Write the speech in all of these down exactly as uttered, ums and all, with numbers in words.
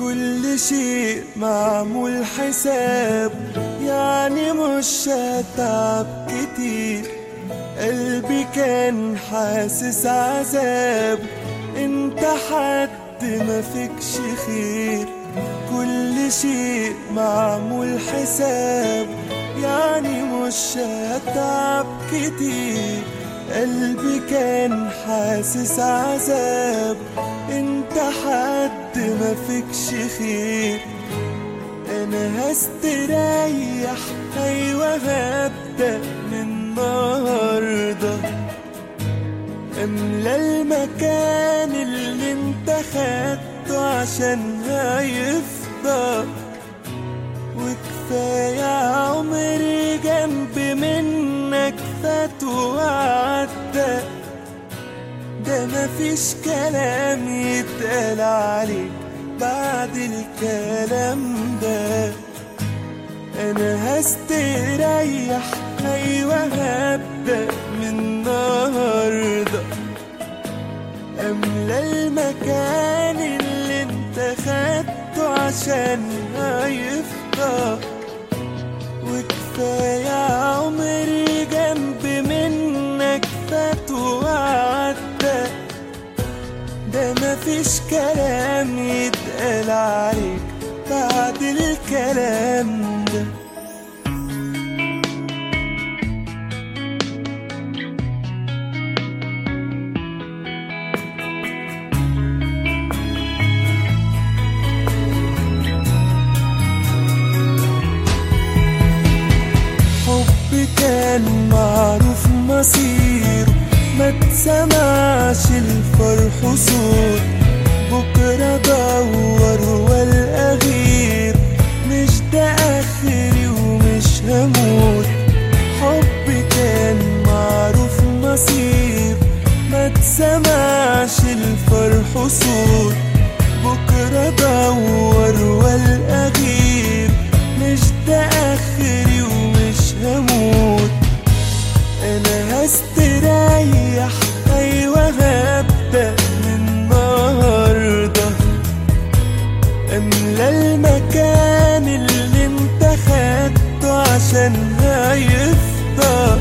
كل شيء معمول حساب، يعني مش هتعب كتير. قلبي كان حاسس عذاب، انت حد ما فيكش خير. كل شيء معمول حساب، يعني مش هتعب كتير. قلبي كان حاسس عذاب، انت حد ما فيكش خير. انا هستريح، ايوه هبدأ من النهارده. املى المكان اللي انت خدته عشان هيفضى، وكفاية عمري جنب منك فات وعدى. ده مفيش كلام يتقال عليك بعد الكلام ده. انا هستريح، ايوه هبدأ من النهارده. املى المكان اللي انت خدته عشان هيفضى، وكفاية عمري جنب منك فات وعدى. ده مفيش كلام يتقال عليك بعد الكلام ده. حب كان معروف مصيره، ما تسمعش الفرح صوت. بكرة دور والقى غير، مش ده آخري ومش هموت. حب كان معروف مصيره، ما تسمعش الفرح صوت. بكرة دور والقى غير، مش ده آخري ومش هموت. انا هستريح، ايوه هبدأ من النهارده. املى المكان اللي انت خدته عشان هيفضى،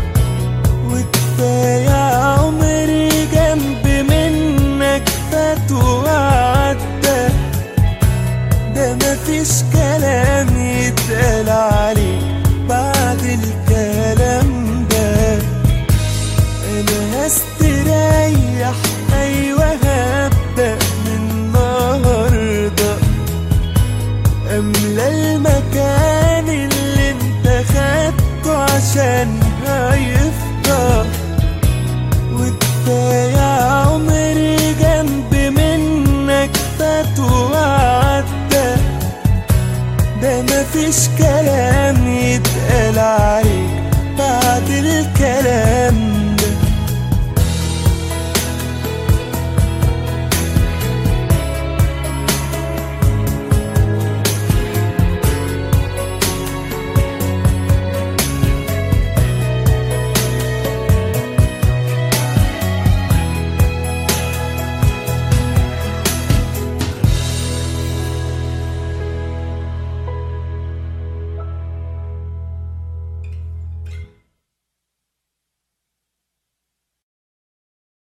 وكفاية عمري جنب منك فات وعدى. ده مفيش كلام يتقال عليك بعد الكلام ده. انا هستريح، ايوه هبدأ من النهارده. املى المكان اللي انت خدته عشان هيفضى، وكفاية عمري جنب منك فات وعدى. ده مفيش كلام يتقال عليك بعد الكلام ده. انا هستريح، ايوه هبدأ من النهارده. املى المكان اللي انت خدته عشان هيفضى، وكفاية عمري جنب منك فات وعدى. ده مفيش كلام يتقال عليك